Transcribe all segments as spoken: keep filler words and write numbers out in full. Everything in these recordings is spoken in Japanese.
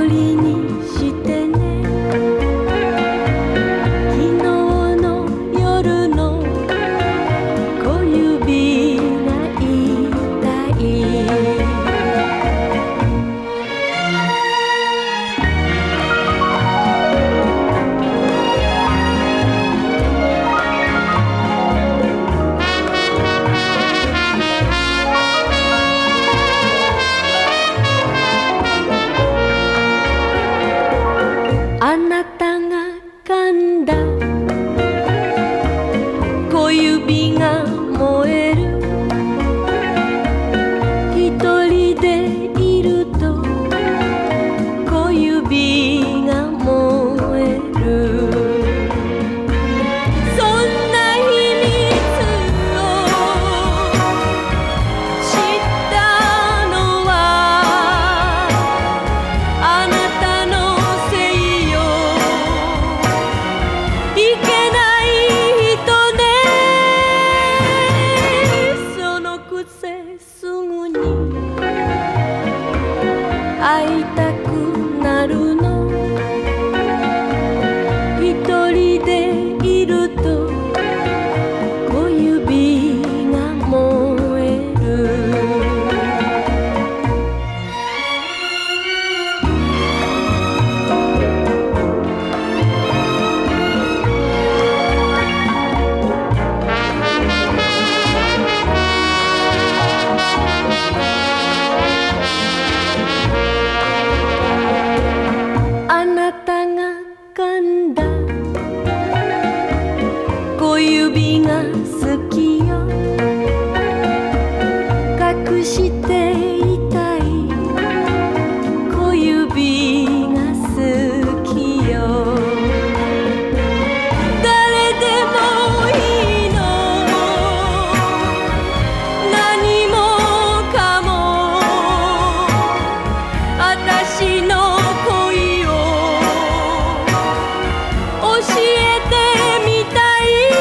りにしてね。昨日の夜の小指が痛い。あなたが噛んだ小指が燃える。一人でいると小指が燃える。そんな秘密を知ったのはあなたのせいよ。いけない人ね。そのくせすぐに会いたくなるの。一人でいると小指が燃える。あなたが噛んだ小指が好きよ。隠していたい小指が好きよ。誰でもいいの。何もかも私の恋を教えてみたい。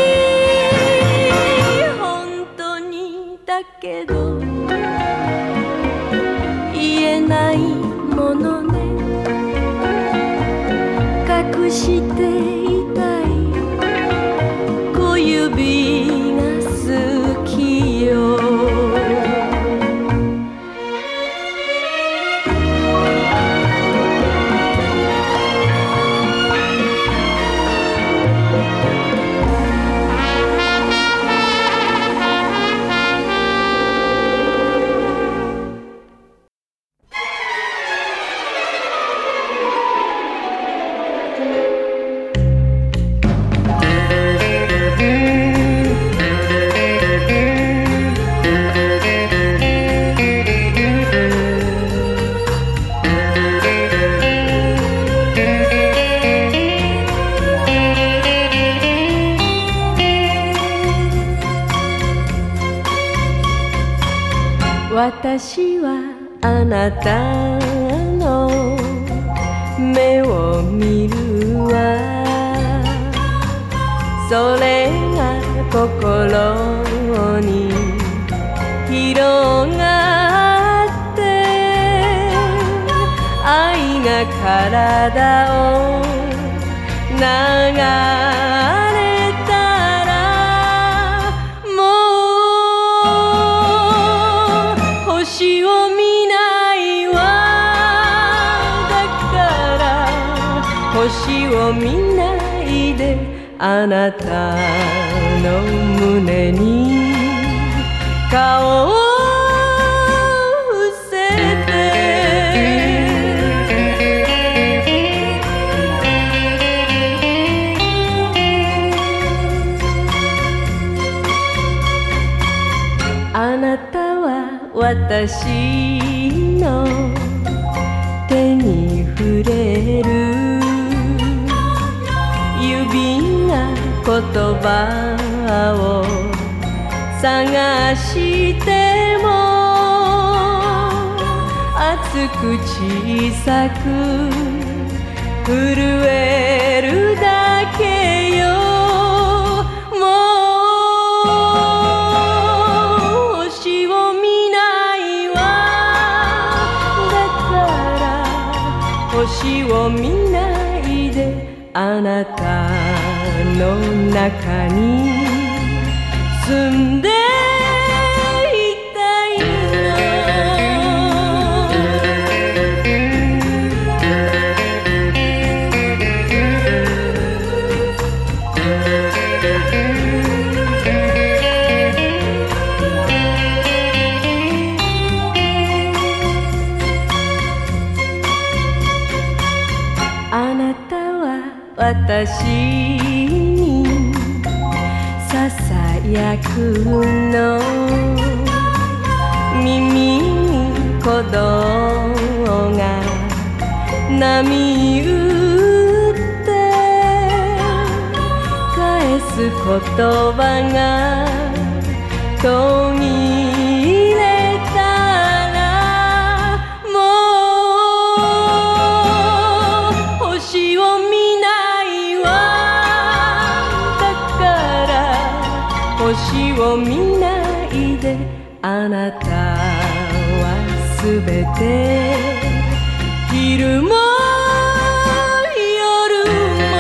本当にだけど言えないものね。隠していたい小指が好きよ。私はあなたの目を見るわ。それが心に広がって愛が体を流れたらもう星を見ないわ。だから星を見ないであなたの胸に顔を伏せて。あなたは私の手に触れる。指が言葉を探しても熱く小さく震えるだけよ。もう星を見ないわ。だから星を見ないであなたの中に住んでいたいの。あなたは私にささやくの。耳に鼓動が波打って返す言葉が途切れたらもう星を見ないわ。だから星を見ないであなたはすべて昼も夜も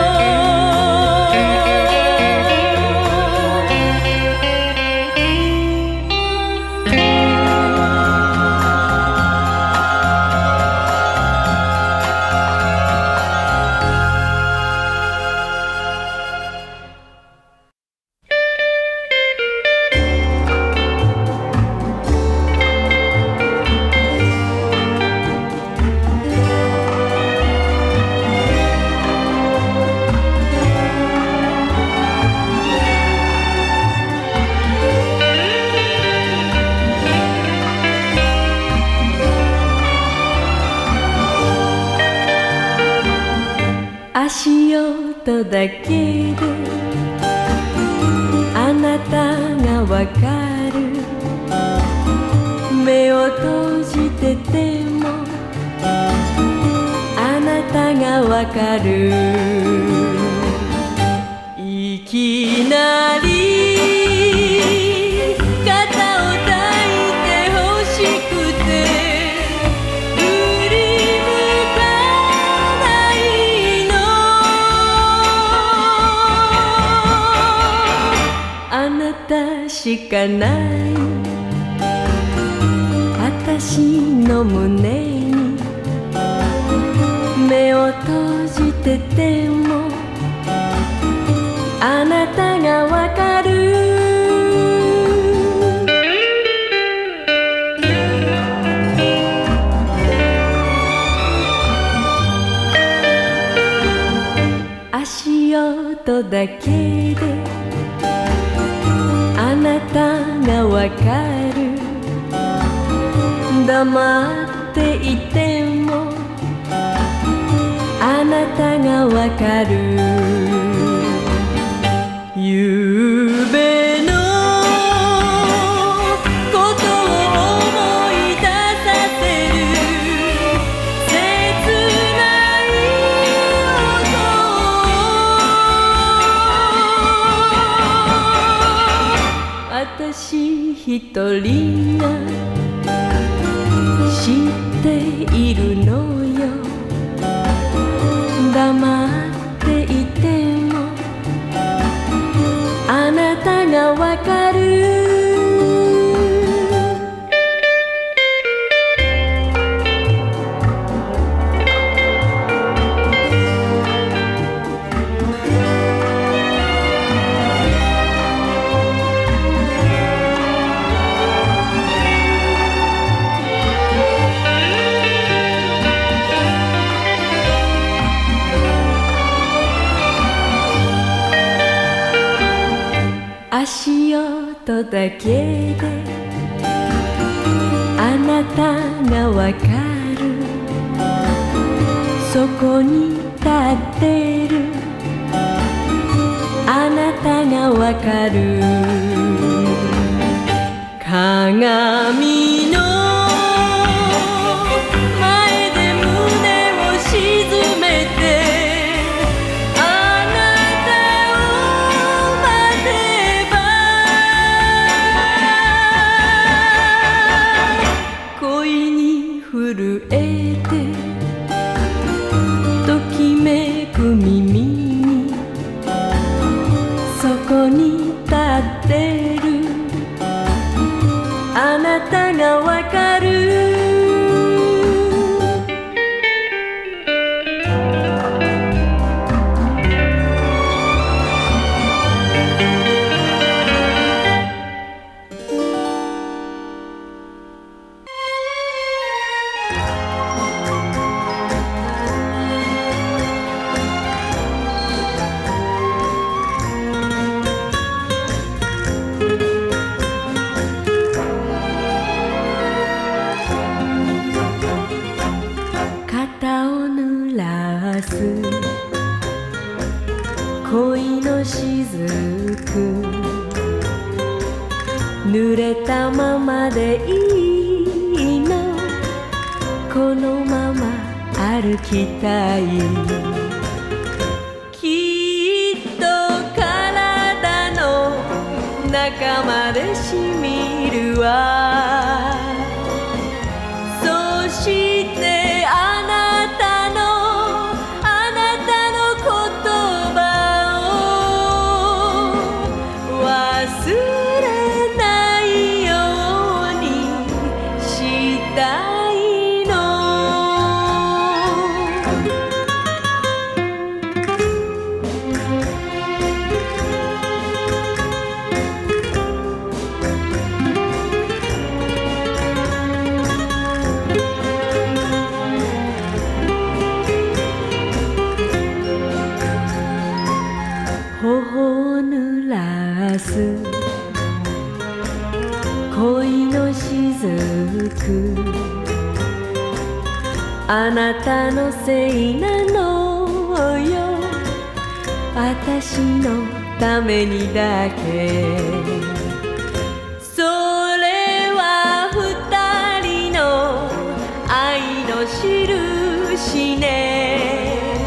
足音だけであなたがわかる。目を閉じててもあなたがわかる。いきなり肩を抱いてほしくてあなたしかない私の胸に目を閉じててもあなたがわかる。足音だけであなたがわかる。黙っていてもあなたがわかる。ゆうべのことを思い出させる切ない音を私一人が知っているのよ。黙っていてもあなたがわかる。足音だけであなたがわかる。そこに立ってるあなたがわかる。鏡の前で胸を沈めて震えてれたままでいいの、このまま歩きたい。きっと体の中までしみるわ。そしてあなたのあなたの言葉を忘れないようにしたいの。頬を濡らす恋の雫、あなたのせいなのよ、私のためにだけ。それは二人の愛の印ね。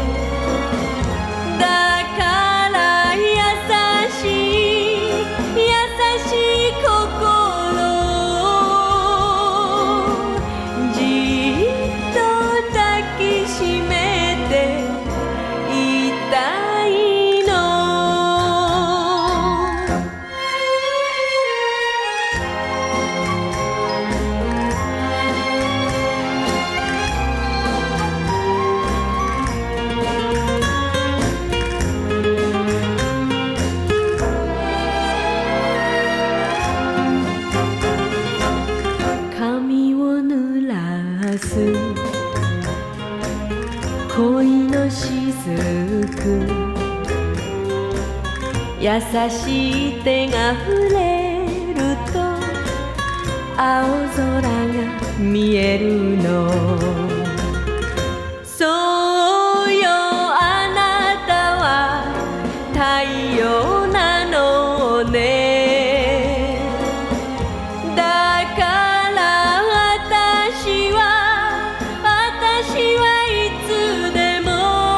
恋の雫、優しい手が触れると青空が見えるの。そうよ、あなたは太陽なのね。だから私は私はいつでも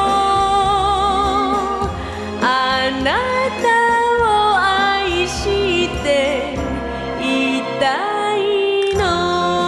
あなたを愛していたいの。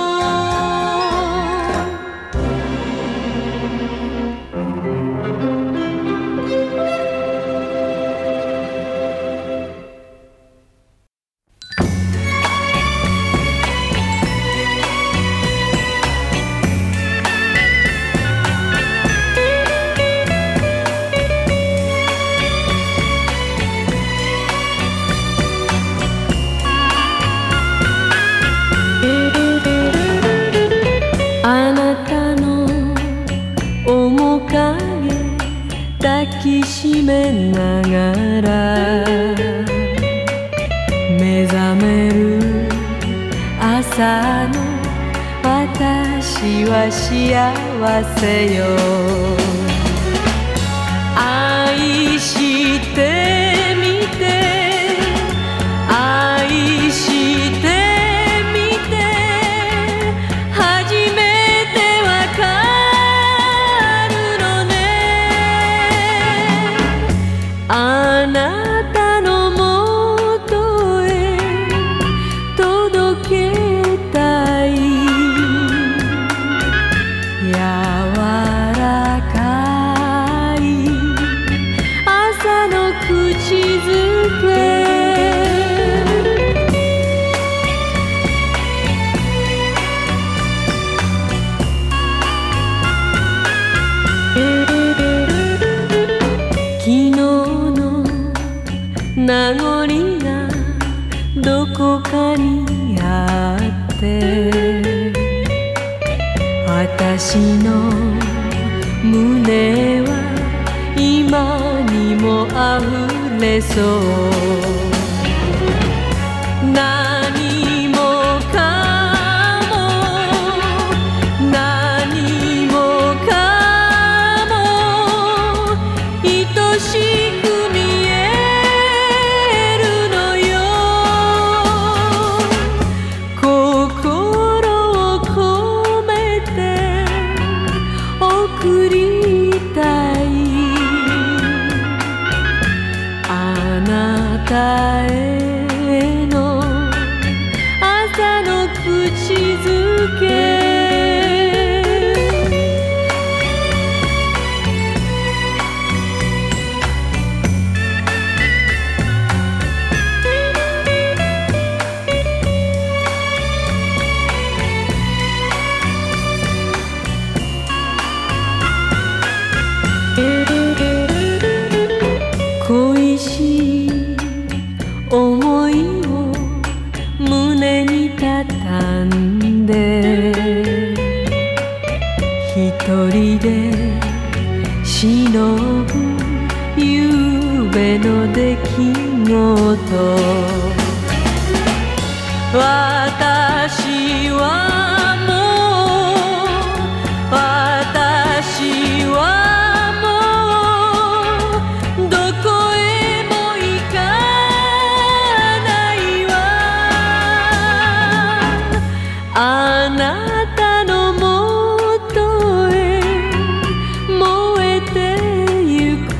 あなたの面影抱きしめながら目覚める朝の私は幸せよ。愛してみて愛してみて初めてわかるのね。あなたのもとへ届けたい柔らかい朝の口づけ。昨日の名残がどこかにあって私の胸は今にも溢れそう。何もかも何もかも愛しく見えるのよ。 送りたいあなたへの朝の口づけ恋しい思いを胸に畳んで一人で忍ぶ夕べの出来事私はもう私はあなたのもとへ燃えてゆく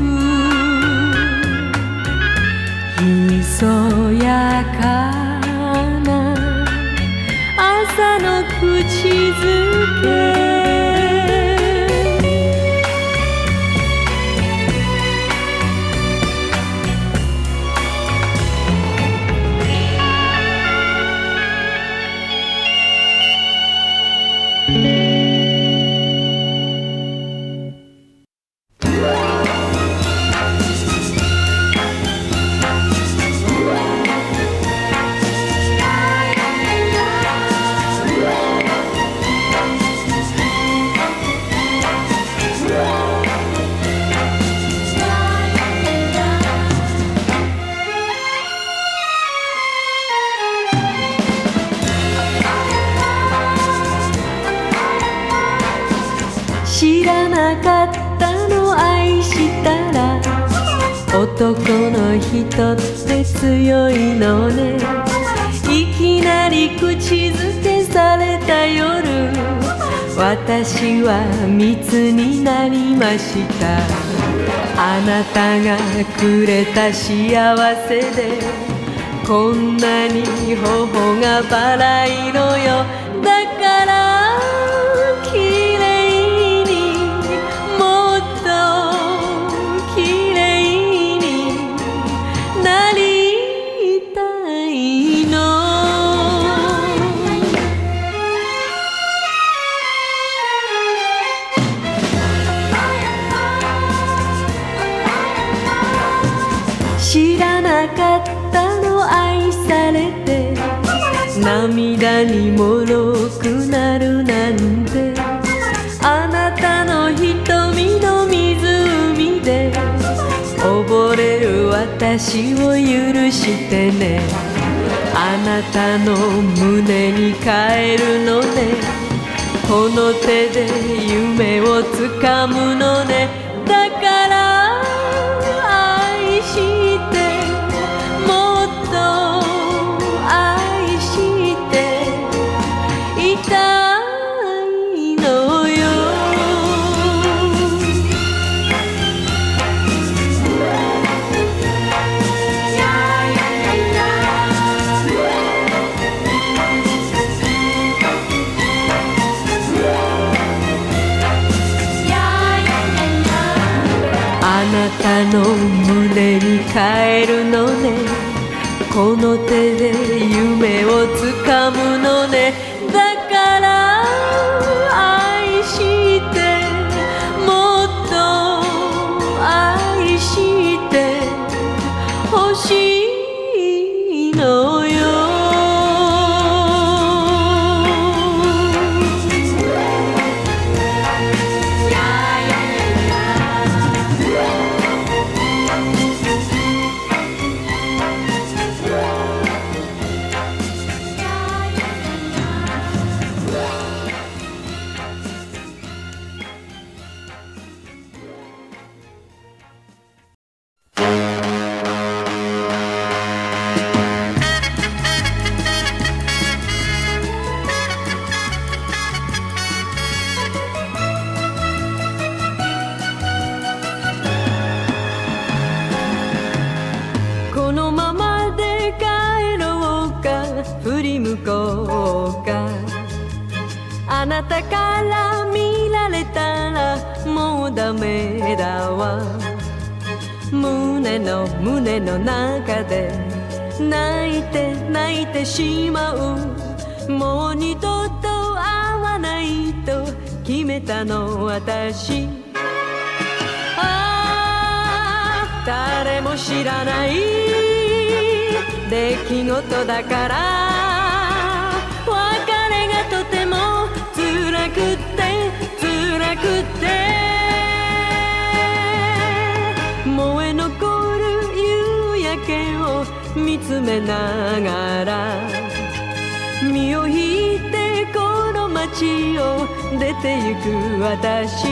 ひそやかな朝の口づけ知らなかったの愛したら男の人って強いのねいきなり口づけされた夜私は密になりましたあなたがくれた幸せでこんなに頬がバラ色よだから知らなかったの愛されて涙にもろくなるなんてあなたの瞳の湖で溺れる私を許してねあなたの胸に帰るのねこの手で夢をつかむのねだから愛してもっと愛していたいのよあなたの胸に帰るのねこの手で夢をつかむのねだから愛してもっと愛してほしいのよだから見られたらもうダメだわ。胸の胸の中で泣いて泣いてしまう。もう二度と会わないと決めたの私。ああ誰も知らない出来事だから別れがとても辛くって辛くって燃え残る夕焼けを見つめながら身を引いてこの街を出てゆく私。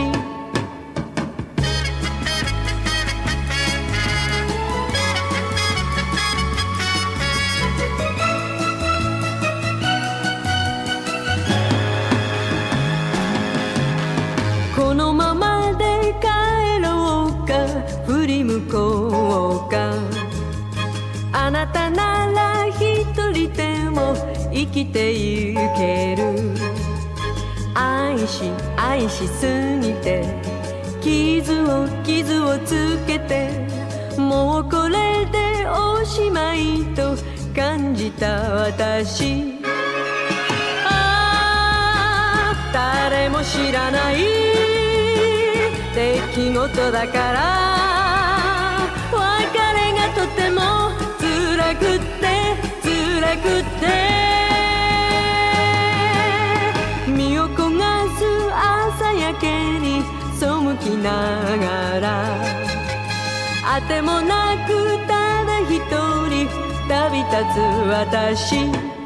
このままで帰ろうか振り向こうか。あなたなら一人でも生きてゆける。愛し愛しすぎて傷を傷をつけてもうこれでおしまいと感じた私。ああ誰も知らない出来事だから別れがとても辛くって辛くって身を焦がす朝焼けに背きながらあてもなくただ一人旅立つ私。